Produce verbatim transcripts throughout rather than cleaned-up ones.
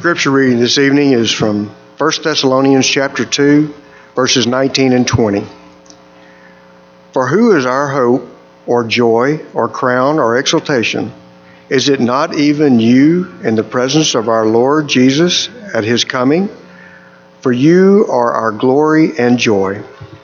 scripture reading this evening is from First Thessalonians chapter two, verses nineteen and twenty. For who is our hope, or joy, or crown, or exaltation? Is it not even you in the presence of our Lord Jesus at his coming? For you are our glory and joy.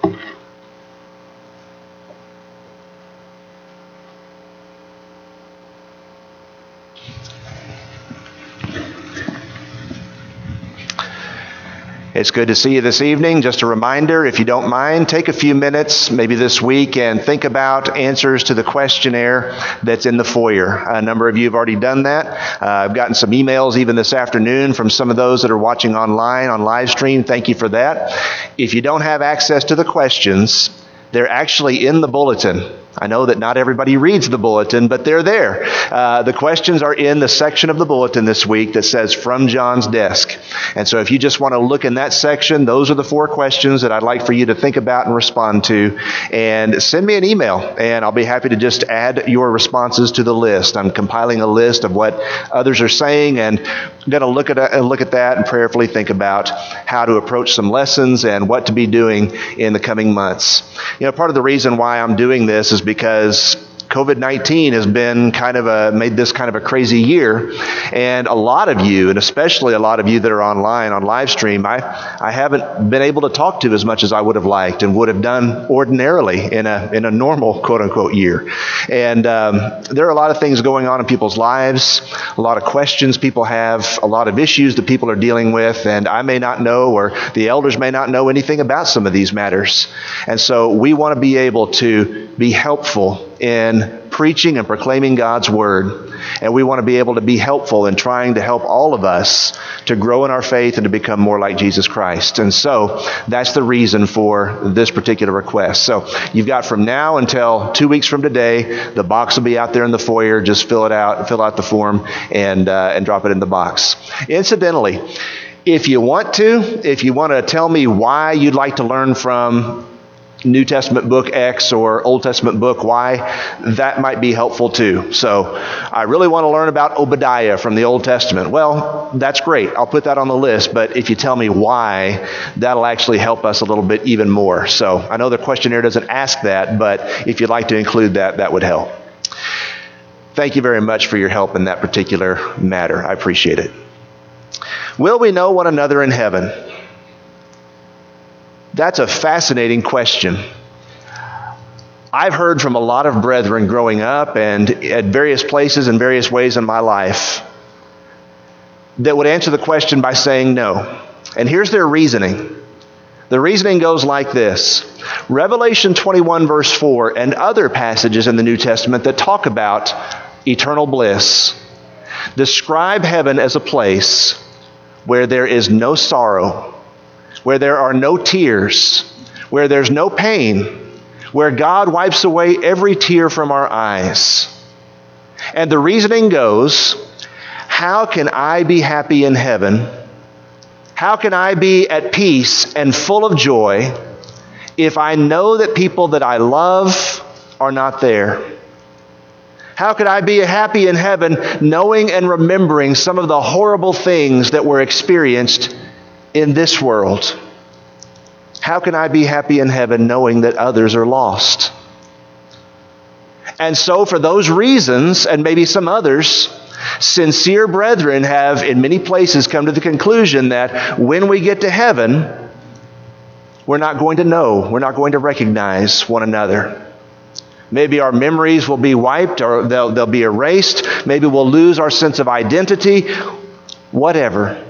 It's good to see you this evening. Just a reminder, if you don't mind, take a few minutes, maybe this week, and think about answers to the questionnaire that's in the foyer. A number of you have already done that. Uh, I've gotten some emails even this afternoon from some of those that are watching online on live stream. Thank you for that. If you don't have access to the questions, they're actually in the bulletin. I know that not everybody reads the bulletin, but they're there. Uh, the questions are in the section of the bulletin this week that says From John's Desk. And so if you just want to look in that section, those are the four questions that I'd like for you to think about and respond to. And send me an email, and I'll be happy to just add your responses to the list. I'm compiling a list of what others are saying, and I'm going to look at uh, look at that and prayerfully think about how to approach some lessons and what to be doing in the coming months. You know, part of the reason why I'm doing this is because covid nineteen has been kind of a, made this kind of a crazy year. And a lot of you, and especially a lot of you that are online on live stream, I, I haven't been able to talk to as much as I would have liked and would have done ordinarily in a, in a normal quote unquote year. And um, there are a lot of things going on in people's lives, a lot of questions people have, a lot of issues that people are dealing with, and I may not know, or the elders may not know anything about some of these matters. And so we want to be able to be helpful in preaching and proclaiming God's word. And we want to be able to be helpful in trying to help all of us to grow in our faith and to become more like Jesus Christ. And so that's the reason for this particular request. So you've got from now until two weeks from today, the box will be out there in the foyer. Just fill it out, fill out the form, and uh, and drop it in the box. Incidentally, if you want to, if you want to tell me why you'd like to learn from New Testament book X or Old Testament book Y, that might be helpful too. So I really want to learn about Obadiah from the Old Testament. Well, that's great. I'll put that on the list. But if you tell me why, that'll actually help us a little bit even more. So I know the questionnaire doesn't ask that, but if you'd like to include that, that would help. Thank you very much for your help in that particular matter. I appreciate it. Will we know one another in heaven? That's a fascinating question. I've heard from a lot of brethren growing up and at various places and various ways in my life that would answer the question by saying no. And here's their reasoning. The reasoning goes like this. Revelation twenty-one verse four and other passages in the New Testament that talk about eternal bliss describe heaven as a place where there is no sorrow, where there are no tears, where there's no pain, where God wipes away every tear from our eyes. And the reasoning goes, how can I be happy in heaven? How can I be at peace and full of joy if I know that people that I love are not there? How could I be happy in heaven knowing and remembering some of the horrible things that were experienced in this world? How can I be happy in heaven knowing that others are lost? And so for those reasons, and maybe some others, sincere brethren have in many places come to the conclusion that when we get to heaven, we're not going to know, we're not going to recognize one another. Maybe our memories will be wiped, or they'll, they'll be erased. Maybe we'll lose our sense of identity, whatever.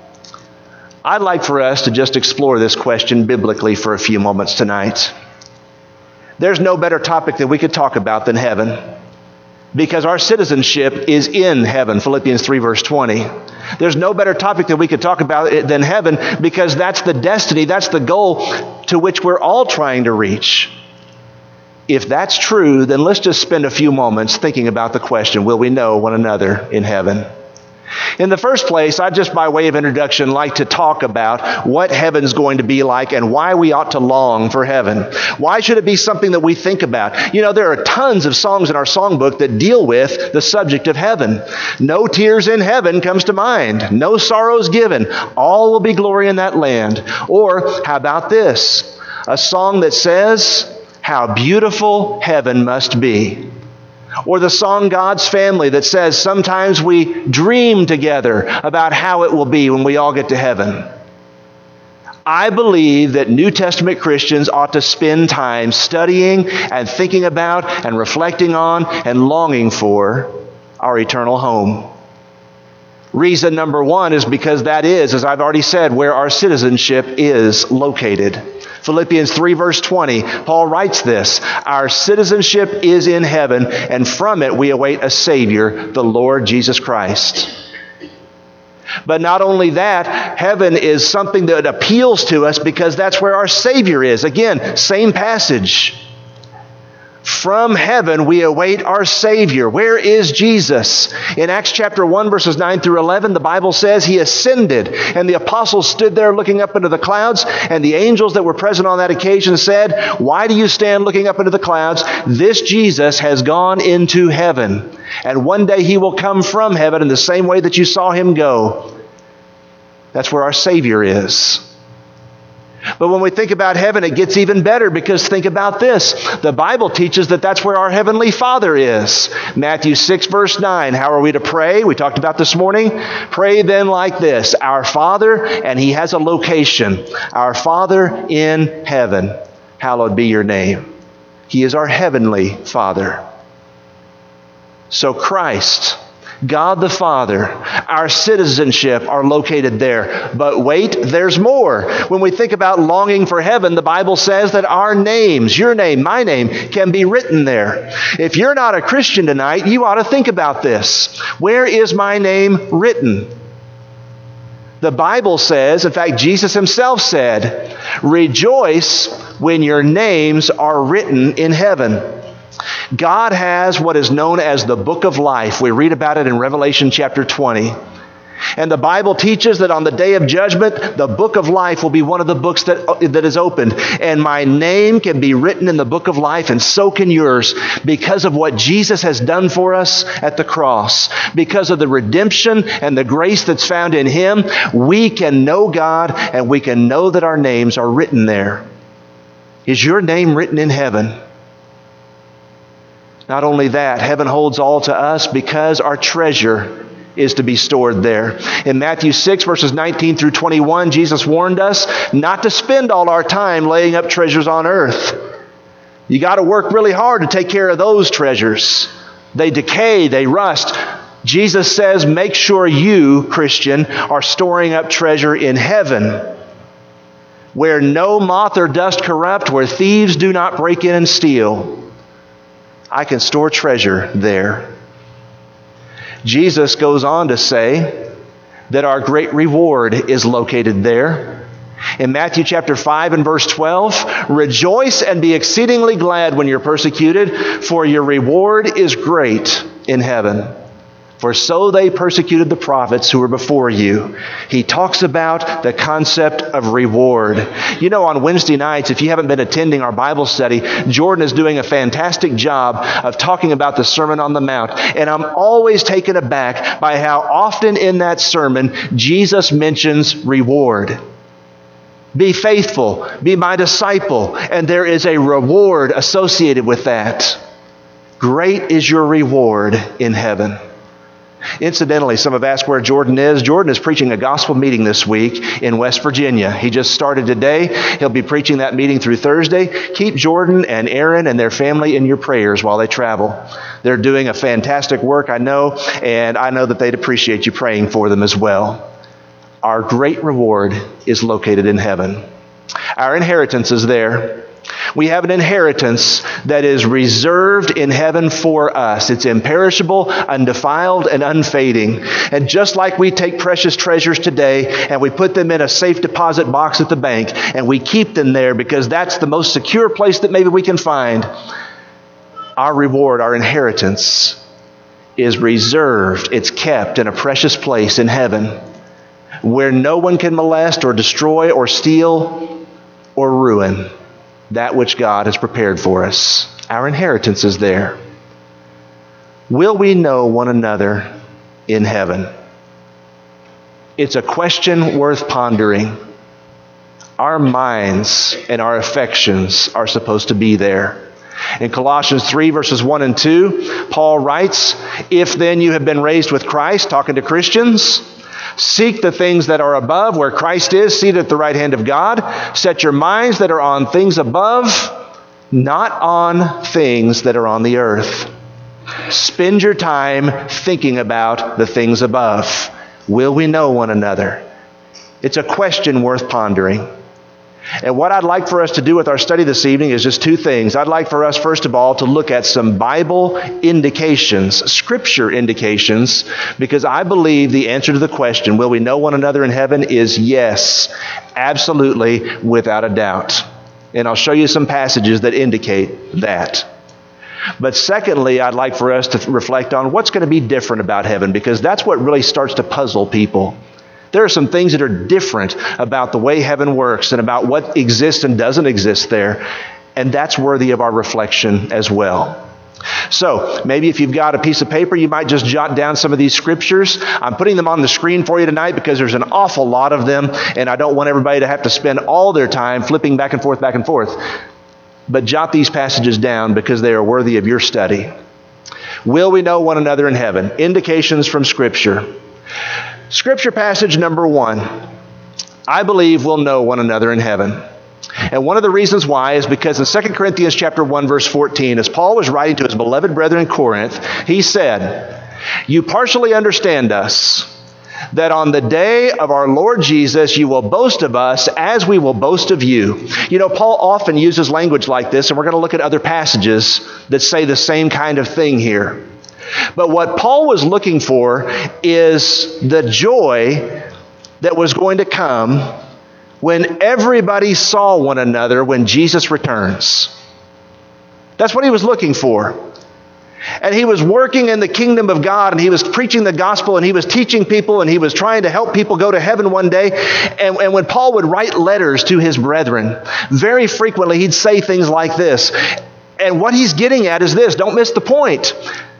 I'd like for us to just explore this question biblically for a few moments tonight. There's no better topic that we could talk about than heaven, because our citizenship is in heaven, Philippians three verse twenty. There's no better topic that we could talk about than heaven, because that's the destiny, that's the goal to which we're all trying to reach. If that's true, then let's just spend a few moments thinking about the question, will we know one another in heaven? In the first place, I just by way of introduction like to talk about what heaven's going to be like and why we ought to long for heaven. Why should it be something that we think about? You know, there are tons of songs in our songbook that deal with the subject of heaven. No tears in heaven comes to mind. No sorrows given. All will be glory in that land. Or how about this? A song that says, how beautiful heaven must be. Or the song God's Family that says sometimes we dream together about how it will be when we all get to heaven. I believe that New Testament Christians ought to spend time studying and thinking about and reflecting on and longing for our eternal home. Reason number one is because that is, as I've already said, where our citizenship is located. Philippians three verse twenty, Paul writes this, our citizenship is in heaven, and from it we await a Savior, the Lord Jesus Christ. But not only that, heaven is something that appeals to us because that's where our Savior is. Again, same passage. From heaven we await our Savior. Where is Jesus? In Acts chapter one, verses nine through eleven, the Bible says he ascended, and the apostles stood there looking up into the clouds, and the angels that were present on that occasion said, why do you stand looking up into the clouds? This Jesus has gone into heaven, and one day he will come from heaven in the same way that you saw him go. That's where our Savior is. But when we think about heaven, it gets even better because think about this. The Bible teaches that that's where our Heavenly Father is. Matthew six verse nine, how are we to pray? We talked about this morning. Pray then like this, our Father, and he has a location. Our Father in heaven, hallowed be your name. He is our Heavenly Father. So Christ, God the Father, our citizenship are located there. But wait, there's more. When we think about longing for heaven, the Bible says that our names, your name, my name, can be written there. If you're not a Christian tonight, you ought to think about this. Where is my name written? The Bible says, in fact, Jesus himself said, rejoice when your names are written in heaven. God has what is known as the book of life. We read about it in Revelation chapter twenty. And the Bible teaches that on the day of judgment, the book of life will be one of the books that, that is opened. And my name can be written in the book of life, and so can yours, because of what Jesus has done for us at the cross. Because of the redemption and the grace that's found in him, we can know God and we can know that our names are written there. Is your name written in heaven? Not only that, heaven holds all to us because our treasure is to be stored there. In Matthew six, verses nineteen through twenty-one, Jesus warned us not to spend all our time laying up treasures on earth. You got to work really hard to take care of those treasures. They decay, they rust. Jesus says, make sure you, Christian, are storing up treasure in heaven, where no moth or dust corrupt, where thieves do not break in and steal. I can store treasure there. Jesus goes on to say that our great reward is located there. In Matthew chapter five and verse twelve, rejoice and be exceedingly glad when you're persecuted, for your reward is great in heaven. For so they persecuted the prophets who were before you. He talks about the concept of reward. You know, on Wednesday nights, if you haven't been attending our Bible study, Jordan is doing a fantastic job of talking about the Sermon on the Mount. And I'm always taken aback by how often in that sermon, Jesus mentions reward. Be faithful, be my disciple, and there is a reward associated with that. Great is your reward in heaven. Incidentally, some have asked where Jordan is. Jordan is preaching a gospel meeting this week in West Virginia. He just started today. He'll be preaching that meeting through Thursday. Keep Jordan and Aaron and their family in your prayers while they travel. They're doing a fantastic work, I know, and I know that they'd appreciate you praying for them as well. Our great reward is located in heaven. Our inheritance is there. We have an inheritance that is reserved in heaven for us. It's imperishable, undefiled, and unfading. And just like we take precious treasures today and we put them in a safe deposit box at the bank and we keep them there because that's the most secure place that maybe we can find, our reward, our inheritance, is reserved, it's kept in a precious place in heaven where no one can molest or destroy or steal or ruin that which God has prepared for us. Our inheritance is there. Will we know one another in heaven? It's a question worth pondering. Our minds and our affections are supposed to be there. In Colossians three, verses one and two, Paul writes, "If then you have been raised with Christ," talking to Christians, "seek the things that are above, where Christ is, seated at the right hand of God. Set your minds that are on things above, not on things that are on the earth." Spend your time thinking about the things above. Will we know one another? It's a question worth pondering. And what I'd like for us to do with our study this evening is just two things. I'd like for us, first of all, to look at some Bible indications, Scripture indications, because I believe the answer to the question, will we know one another in heaven, is yes, absolutely, without a doubt. And I'll show you some passages that indicate that. But secondly, I'd like for us to reflect on what's going to be different about heaven, because that's what really starts to puzzle people. There are some things that are different about the way heaven works and about what exists and doesn't exist there, and that's worthy of our reflection as well. So maybe if you've got a piece of paper, you might just jot down some of these scriptures. I'm putting them on the screen for you tonight because there's an awful lot of them, and I don't want everybody to have to spend all their time flipping back and forth, back and forth. But jot these passages down because they are worthy of your study. Will we know one another in heaven? Indications from Scripture. Scripture passage number one. I believe we'll know one another in heaven. And one of the reasons why is because in Second Corinthians chapter one, verse fourteen, as Paul was writing to his beloved brethren in Corinth, he said, "You partially understand us, that on the day of our Lord Jesus you will boast of us as we will boast of you." You know, Paul often uses language like this, and we're going to look at other passages that say the same kind of thing here. But what Paul was looking for is the joy that was going to come when everybody saw one another when Jesus returns. That's what he was looking for. And he was working in the kingdom of God, and he was preaching the gospel, and he was teaching people, and he was trying to help people go to heaven one day. And, and when Paul would write letters to his brethren, very frequently he'd say things like this. And what he's getting at is this, don't miss the point.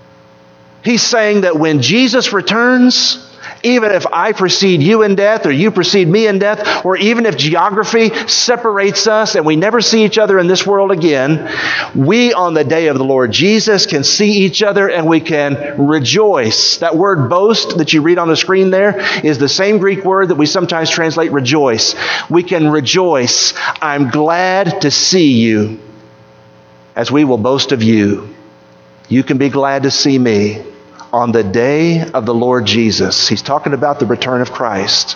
He's saying that when Jesus returns, even if I precede you in death or you precede me in death, or even if geography separates us and we never see each other in this world again, we on the day of the Lord Jesus can see each other and we can rejoice. That word boast that you read on the screen there is the same Greek word that we sometimes translate rejoice. We can rejoice. I'm glad to see you as we will boast of you. You can be glad to see me on the day of the Lord Jesus. He's talking about the return of Christ.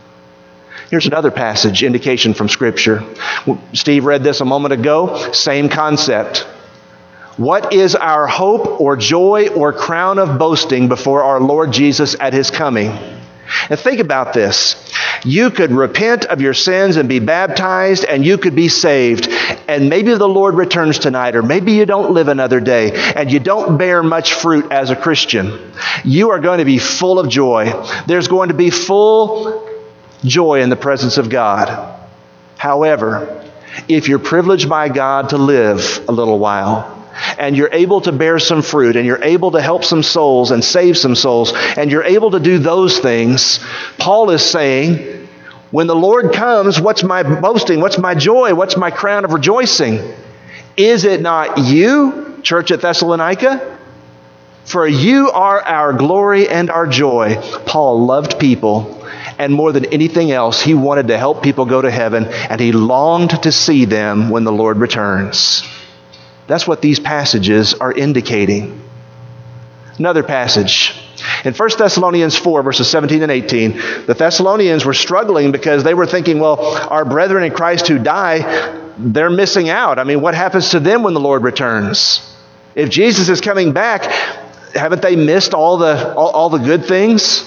Here's another passage, indication from Scripture. Steve read this a moment ago. Same concept. What is our hope or joy or crown of boasting before our Lord Jesus at His coming? And think about this. You could repent of your sins and be baptized, and you could be saved. And maybe the Lord returns tonight, or maybe you don't live another day, and you don't bear much fruit as a Christian. You are going to be full of joy. There's going to be full joy in the presence of God. However, if you're privileged by God to live a little while, and you're able to bear some fruit, and you're able to help some souls and save some souls, and you're able to do those things, Paul is saying, when the Lord comes, what's my boasting? What's my joy? What's my crown of rejoicing? Is it not you, church at Thessalonica? For you are our glory and our joy. Paul loved people, and more than anything else, he wanted to help people go to heaven, and he longed to see them when the Lord returns. That's what these passages are indicating. Another passage. In First Thessalonians four, verses seventeen and eighteen, the Thessalonians were struggling because they were thinking, well, our brethren in Christ who die, they're missing out. I mean, what happens to them when the Lord returns? If Jesus is coming back, haven't they missed all the all, all the good things?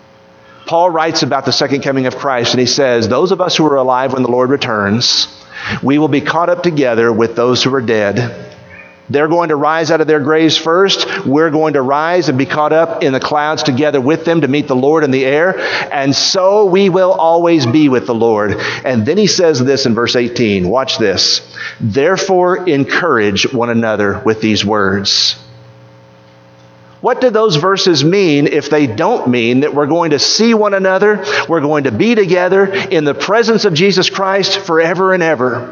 Paul writes about the second coming of Christ, and he says, those of us who are alive when the Lord returns, we will be caught up together with those who are dead. They're going to rise out of their graves first. We're going to rise and be caught up in the clouds together with them to meet the Lord in the air. And so we will always be with the Lord. And then he says this in verse eighteen. Watch this. Therefore, encourage one another with these words. What do those verses mean if they don't mean that we're going to see one another, we're going to be together in the presence of Jesus Christ forever and ever?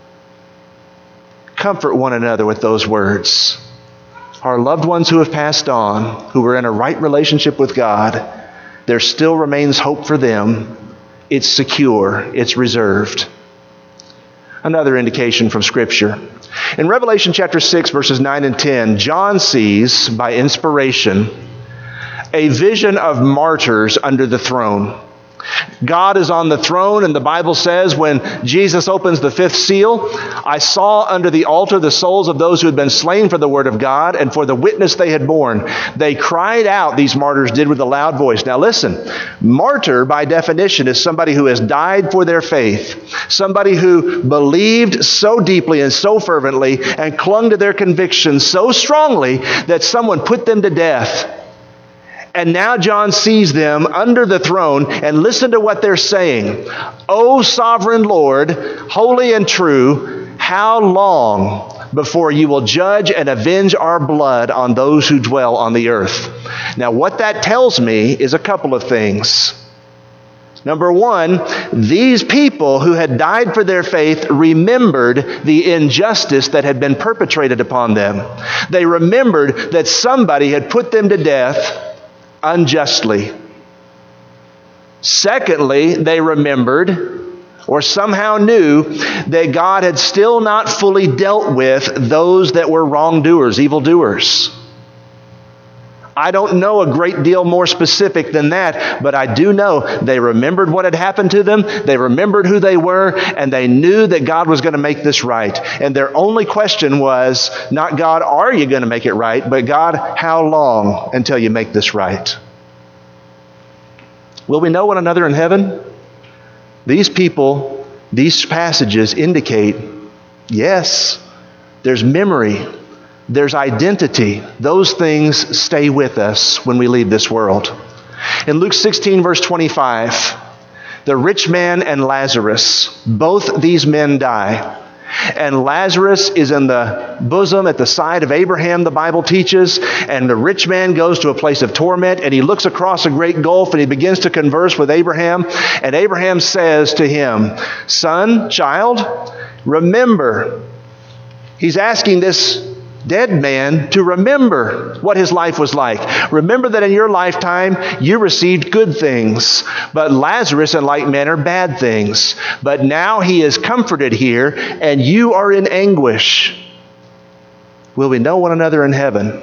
Comfort one another with those words. Our loved ones who have passed on, who are in a right relationship with God, there still remains hope for them. It's secure. It's reserved. Another indication from Scripture. In Revelation chapter six, verses nine and ten, John sees, by inspiration, a vision of martyrs under the throne. God is on the throne, and the Bible says when Jesus opens the fifth seal, I saw under the altar the souls of those who had been slain for the word of God and for the witness they had borne. They cried out, these martyrs did, with a loud voice. Now listen, martyr by definition is somebody who has died for their faith, somebody who believed so deeply and so fervently and clung to their convictions so strongly that someone put them to death. And now John sees them under the throne, and listen to what they're saying. O sovereign Lord, holy and true, how long before you will judge and avenge our blood on those who dwell on the earth? Now what that tells me is a couple of things. Number one, these people who had died for their faith remembered the injustice that had been perpetrated upon them. They remembered that somebody had put them to death unjustly. Secondly, they remembered or somehow knew that God had still not fully dealt with those that were wrongdoers, evildoers. I don't know a great deal more specific than that, but I do know they remembered what had happened to them, they remembered who they were, and they knew that God was going to make this right. And their only question was, not God, are you going to make it right, but God, how long until you make this right? Will we know one another in heaven? These people, these passages indicate, yes, there's memory. There's identity. Those things stay with us when we leave this world. In Luke sixteen, verse twenty-five, the rich man and Lazarus, both these men die. And Lazarus is in the bosom at the side of Abraham, the Bible teaches. And the rich man goes to a place of torment, and he looks across a great gulf, and he begins to converse with Abraham. And Abraham says to him, son, child, remember. He's asking this dead man to remember what his life was like. Remember that in your lifetime you received good things, but Lazarus in like manner bad things. But now he is comforted here, and you are in anguish. Will we know one another in heaven?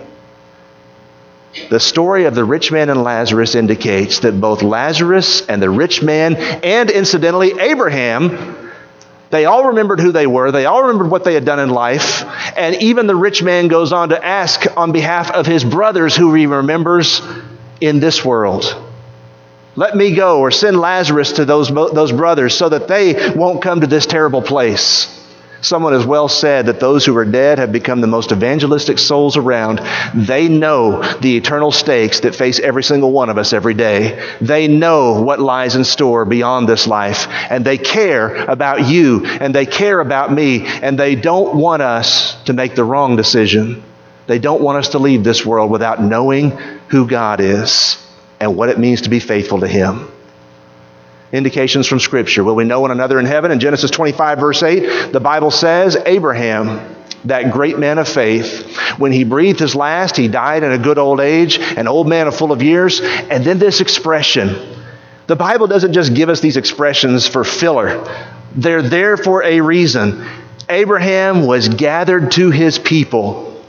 The story of the rich man and Lazarus indicates that both Lazarus and the rich man, and incidentally Abraham, they all remembered who they were. They all remembered what they had done in life. And even the rich man goes on to ask on behalf of his brothers who he remembers in this world. Let me go, or send Lazarus to those, those brothers so that they won't come to this terrible place. Someone has well said that those who are dead have become the most evangelistic souls around. They know the eternal stakes that face every single one of us every day. They know what lies in store beyond this life. And they care about you, and they care about me, and they don't want us to make the wrong decision. They don't want us to leave this world without knowing who God is and what it means to be faithful to Him. Indications from Scripture. Will we know one another in heaven? In Genesis twenty-five, verse eight, the Bible says, Abraham, that great man of faith, when he breathed his last, he died in a good old age, an old man of full of years. And then this expression. The Bible doesn't just give us these expressions for filler. They're there for a reason. Abraham was gathered to his people.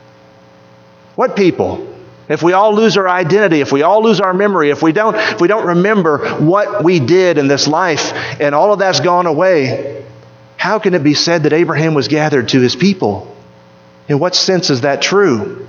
What people? If we all lose our identity, if we all lose our memory, if we don't, if we don't remember what we did in this life and all of that's gone away, how can it be said that Abraham was gathered to his people? In what sense is that true?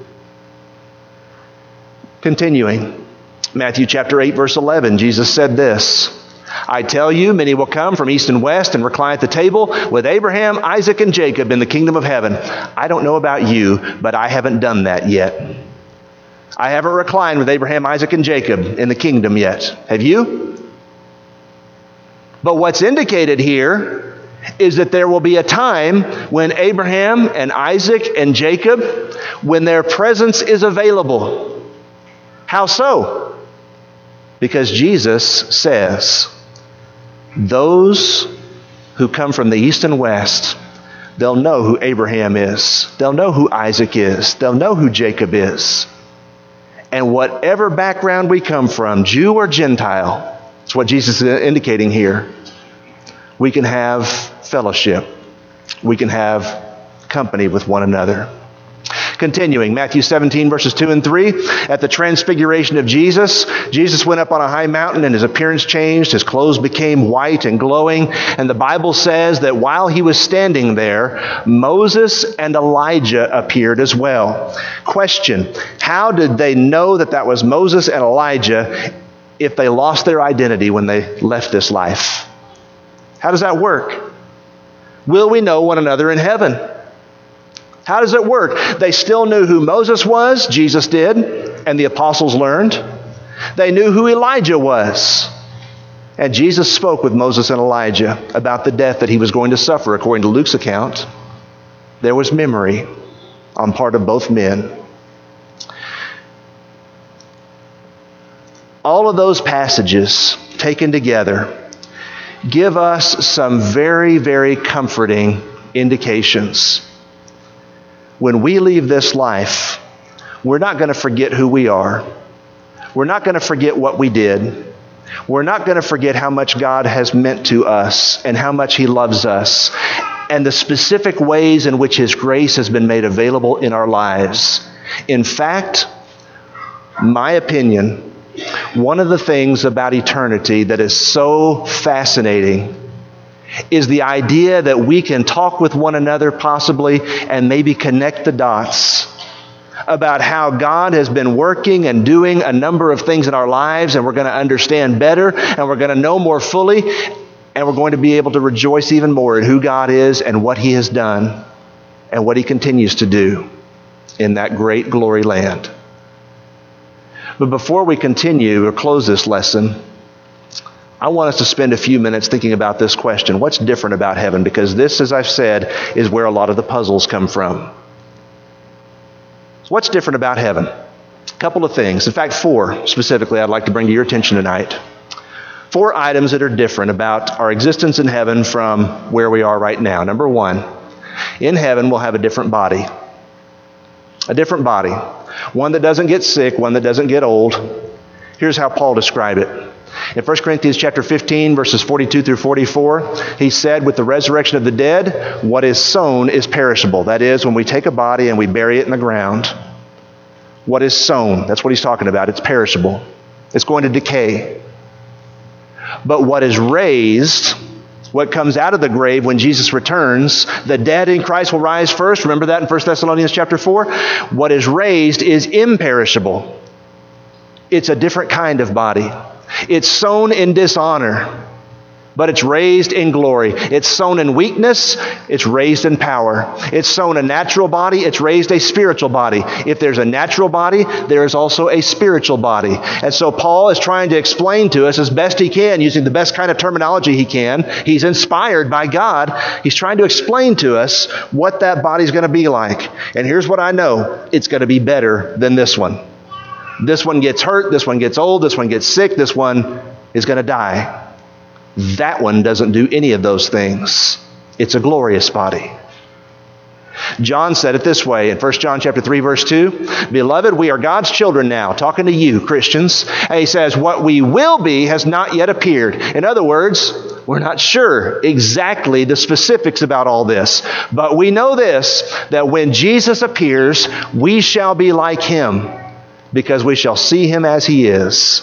Continuing, Matthew chapter eight, verse eleven, Jesus said this, I tell you, many will come from east and west and recline at the table with Abraham, Isaac, and Jacob in the kingdom of heaven. I don't know about you, but I haven't done that yet. I haven't reclined with Abraham, Isaac, and Jacob in the kingdom yet. Have you? But what's indicated here is that there will be a time when Abraham and Isaac and Jacob, when their presence is available. How so? Because Jesus says, those who come from the east and west, they'll know who Abraham is. They'll know who Isaac is. They'll know who Jacob is. And whatever background we come from, Jew or Gentile, that's what Jesus is indicating here, we can have fellowship. We can have company with one another. Continuing, Matthew seventeen, verses two and three. At the transfiguration of Jesus, Jesus went up on a high mountain and his appearance changed. His clothes became white and glowing. And the Bible says that while he was standing there, Moses and Elijah appeared as well. Question, how did they know that that was Moses and Elijah if they lost their identity when they left this life? How does that work? Will we know one another in heaven? How does it work? They still knew who Moses was, Jesus did, and the apostles learned. They knew who Elijah was. And Jesus spoke with Moses and Elijah about the death that he was going to suffer, according to Luke's account. There was memory on part of both men. All of those passages taken together give us some very, very comforting indications. When we leave this life, we're not going to forget who we are. We're not going to forget what we did. We're not going to forget how much God has meant to us and how much He loves us and the specific ways in which His grace has been made available in our lives. In fact, my opinion, one of the things about eternity that is so fascinating is the idea that we can talk with one another possibly and maybe connect the dots about how God has been working and doing a number of things in our lives, and we're going to understand better and we're going to know more fully, and we're going to be able to rejoice even more in who God is and what He has done and what He continues to do in that great glory land. But before we continue or close this lesson, I want us to spend a few minutes thinking about this question. What's different about heaven? Because this, as I've said, is where a lot of the puzzles come from. So what's different about heaven? A couple of things. In fact, four specifically I'd like to bring to your attention tonight. Four items that are different about our existence in heaven from where we are right now. Number one, in heaven we'll have a different body. A different body. One that doesn't get sick, one that doesn't get old. Here's how Paul described it. In First Corinthians chapter fifteen, verses forty-two through forty-four, he said, with the resurrection of the dead, what is sown is perishable. That is, when we take a body and we bury it in the ground, what is sown, that's what he's talking about. It's perishable. It's going to decay. But what is raised, what comes out of the grave when Jesus returns, the dead in Christ will rise first. Remember that in First Thessalonians chapter four? What is raised is imperishable. It's a different kind of body. It's sown in dishonor, but it's raised in glory. It's sown in weakness, it's raised in power. It's sown a natural body, it's raised a spiritual body. If there's a natural body, there is also a spiritual body. And so Paul is trying to explain to us as best he can, using the best kind of terminology he can. He's inspired by God. He's trying to explain to us what that body's going to be like. And here's what I know. It's going to be better than this one. This one gets hurt, this one gets old, this one gets sick, this one is going to die. That one doesn't do any of those things. It's a glorious body. John said it this way in First John chapter three, verse two, Beloved, we are God's children now, talking to you, Christians. And he says, what we will be has not yet appeared. In other words, we're not sure exactly the specifics about all this. But we know this, that when Jesus appears, we shall be like Him, because we shall see Him as He is.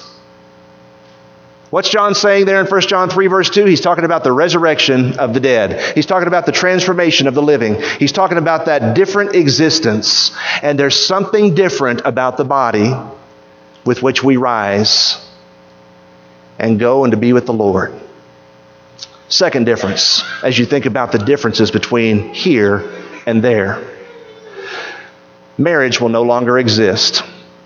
What's John saying there in First John three, verse two? He's talking about the resurrection of the dead. He's talking about the transformation of the living. He's talking about that different existence. And there's something different about the body with which we rise. and go and to be with the Lord. Second difference, as you think about the differences between here and there, marriage will no longer exist.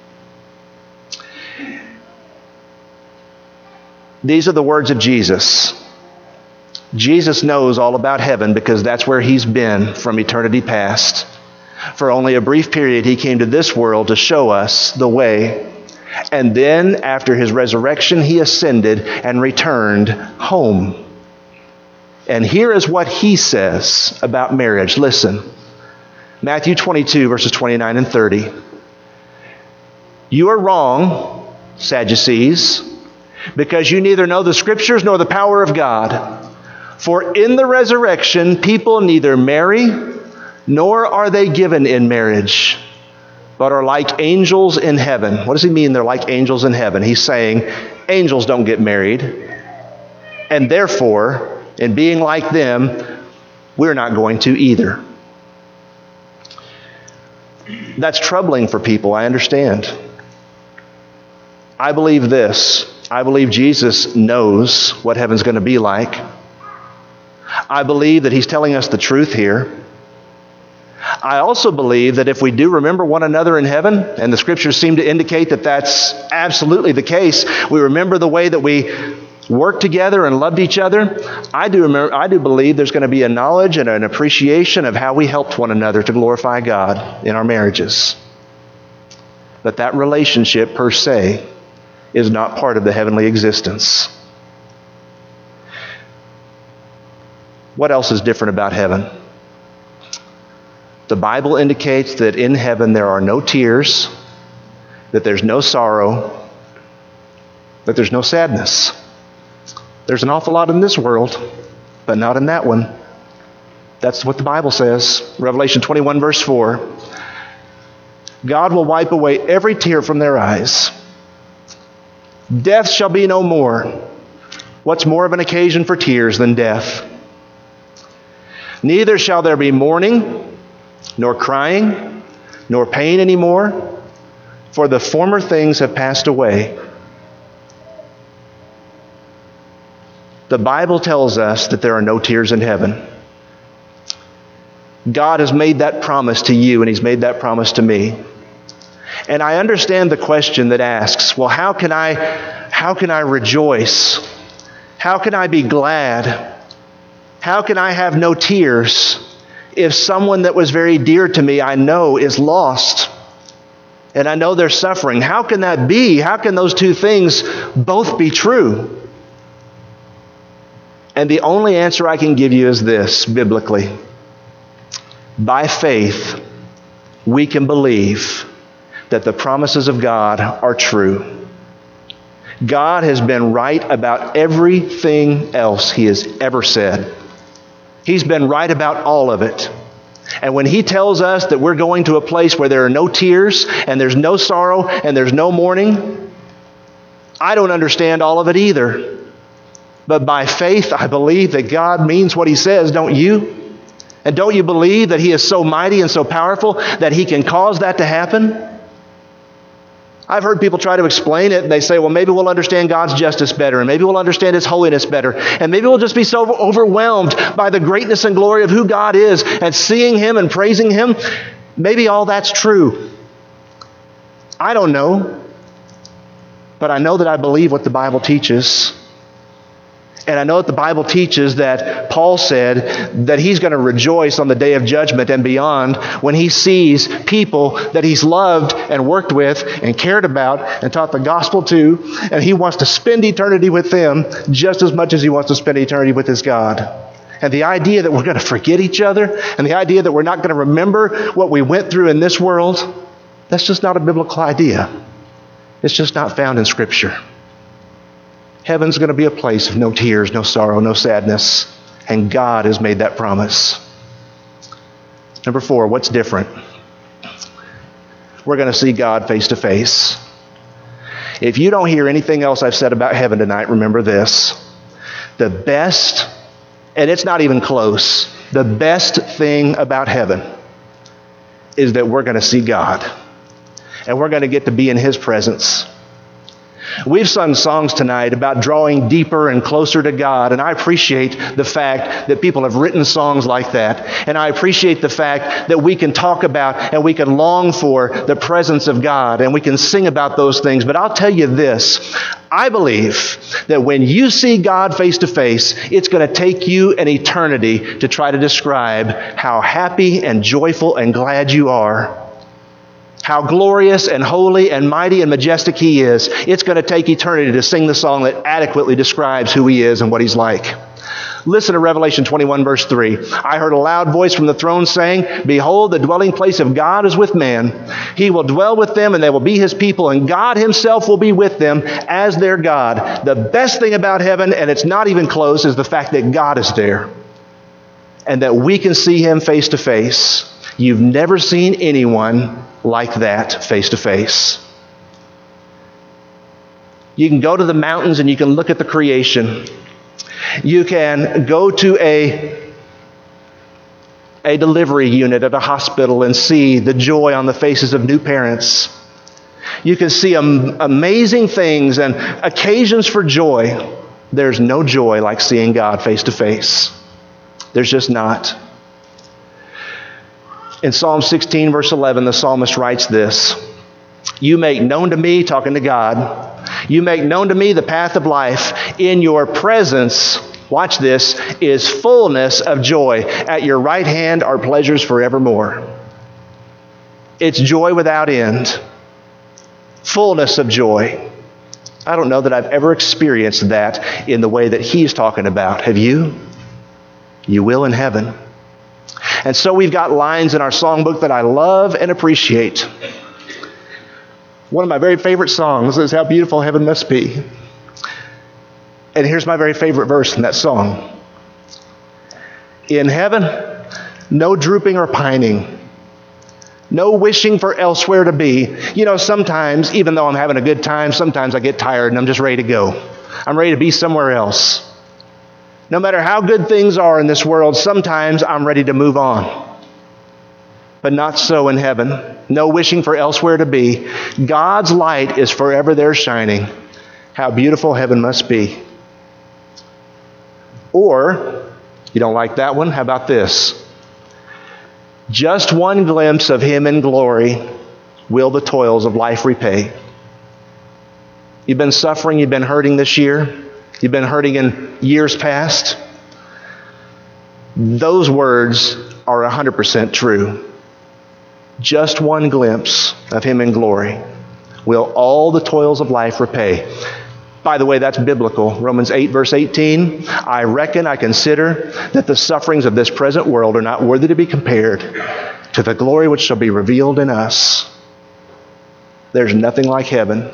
These are the words of Jesus. Jesus knows all about heaven because that's where he's been from eternity past. For only a brief period, he came to this world to show us the way. And then, after his resurrection, he ascended and returned home. And here is what he says about marriage. Listen. Matthew twenty-two, verses twenty-nine and thirty. You are wrong, Sadducees, because you neither know the Scriptures nor the power of God. For in the resurrection, people neither marry, nor are they given in marriage, but are like angels in heaven. What does he mean they're like angels in heaven? He's saying angels don't get married, and therefore, in being like them, we're not going to either. That's troubling for people, I understand. I believe this. I believe Jesus knows what heaven's going to be like. I believe that he's telling us the truth here. I also believe that if we do remember one another in heaven, and the scriptures seem to indicate that that's absolutely the case, we remember the way that we worked together and loved each other, I do remember, I do believe there's going to be a knowledge and an appreciation of how we helped one another to glorify God in our marriages. But that relationship per se is not part of the heavenly existence. What else is different about heaven? The Bible indicates that in heaven there are no tears, that there's no sorrow, that there's no sadness. There's an awful lot in this world, but not in that one. That's what the Bible says. Revelation twenty-one, verse four. God will wipe away every tear from their eyes. Death shall be no more. What's more of an occasion for tears than death? Neither shall there be mourning, nor crying, nor pain anymore, for the former things have passed away. The Bible tells us that there are no tears in heaven. God has made that promise to you, and he's made that promise to me. And I understand the question that asks, well, how can I, how can I rejoice? How can I be glad? How can I have no tears if someone that was very dear to me I know is lost? And I know they're suffering. How can that be? How can those two things both be true? And the only answer I can give you is this, biblically. By faith, we can believe that the promises of God are true. God has been right about everything else he has ever said. He's been right about all of it. And when he tells us that we're going to a place where there are no tears, and there's no sorrow, and there's no mourning, I don't understand all of it either. But by faith, I believe that God means what he says, don't you? And don't you believe that he is so mighty and so powerful that he can cause that to happen? I've heard people try to explain it, and they say, well, maybe we'll understand God's justice better, and maybe we'll understand his holiness better, and maybe we'll just be so overwhelmed by the greatness and glory of who God is, and seeing him and praising him. Maybe all that's true. I don't know. But I know that I believe what the Bible teaches. And I know that the Bible teaches that Paul said that he's going to rejoice on the day of judgment and beyond when he sees people that he's loved and worked with and cared about and taught the gospel to, and he wants to spend eternity with them just as much as he wants to spend eternity with his God. And the idea that we're going to forget each other, and the idea that we're not going to remember what we went through in this world, that's just not a biblical idea. It's just not found in Scripture. Heaven's going to be a place of no tears, no sorrow, no sadness. And God has made that promise. Number four, what's different? We're going to see God face to face. If you don't hear anything else I've said about heaven tonight, remember this. The best, and it's not even close, the best thing about heaven is that we're going to see God. And we're going to get to be in his presence. We've sung songs tonight about drawing deeper and closer to God, and I appreciate the fact that people have written songs like that. And I appreciate the fact that we can talk about and we can long for the presence of God, and we can sing about those things. But I'll tell you this, I believe that when you see God face to face, it's going to take you an eternity to try to describe how happy and joyful and glad you are. How glorious and holy and mighty and majestic He is. It's going to take eternity to sing the song that adequately describes who He is and what He's like. Listen to Revelation twenty-one, verse three. I heard a loud voice from the throne saying, Behold, the dwelling place of God is with man. He will dwell with them, and they will be His people, and God Himself will be with them as their God. The best thing about heaven, and it's not even close, is the fact that God is there and that we can see Him face to face. You've never seen anyone like that face to face. You can go to the mountains and you can look at the creation. You can go to a, a delivery unit at a hospital and see the joy on the faces of new parents. You can see am- amazing things and occasions for joy. There's no joy like seeing God face to face. There's just not. In Psalm sixteen, verse eleven, the psalmist writes this, You make known to me, talking to God, you make known to me the path of life. In your presence, watch this, is fullness of joy. At your right hand are pleasures forevermore. It's joy without end. Fullness of joy. I don't know that I've ever experienced that in the way that He's talking about. Have you? You will in heaven. And so we've got lines in our songbook that I love and appreciate. One of my very favorite songs is How Beautiful Heaven Must Be. And here's my very favorite verse in that song. In heaven, no drooping or pining, no wishing for elsewhere to be. You know, sometimes, even though I'm having a good time, sometimes I get tired and I'm just ready to go. I'm ready to be somewhere else. No matter how good things are in this world, sometimes I'm ready to move on. But not so in heaven. No wishing for elsewhere to be. God's light is forever there shining. How beautiful heaven must be. Or, you don't like that one? How about this? Just one glimpse of Him in glory will the toils of life repay. You've been suffering, you've been hurting this year. You've been hurting in years past. Those words are one hundred percent true. Just one glimpse of Him in glory will all the toils of life repay. By the way, that's biblical. Romans eight, verse eighteen. I reckon, I consider that the sufferings of this present world are not worthy to be compared to the glory which shall be revealed in us. There's nothing like heaven.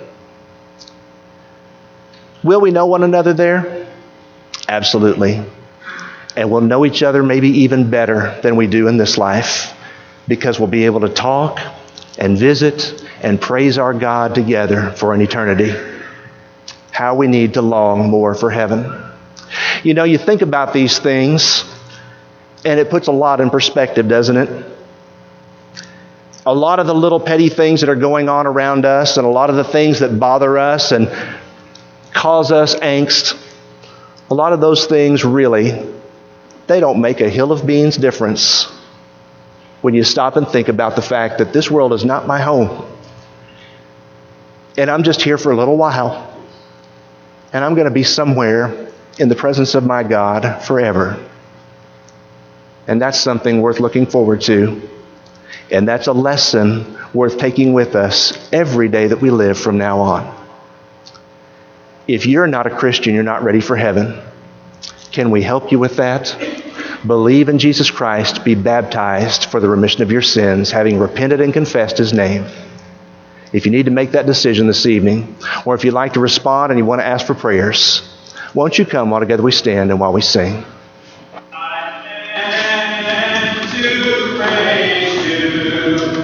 Will we know one another there? Absolutely. And we'll know each other maybe even better than we do in this life, because we'll be able to talk and visit and praise our God together for an eternity. How we need to long more for heaven. You know, you think about these things and it puts a lot in perspective, doesn't it? A lot of the little petty things that are going on around us, and a lot of the things that bother us and cause us angst, a lot of those things really, they don't make a hill of beans difference when you stop and think about the fact that this world is not my home. And I'm just here for a little while. And I'm going to be somewhere in the presence of my God forever. And that's something worth looking forward to. And that's a lesson worth taking with us every day that we live from now on. If you're not a Christian, you're not ready for heaven. Can we help you with that? Believe in Jesus Christ, be baptized for the remission of your sins, having repented and confessed His name. If you need to make that decision this evening, or if you'd like to respond and you want to ask for prayers, won't you come while together we stand and while we sing? I stand to pray.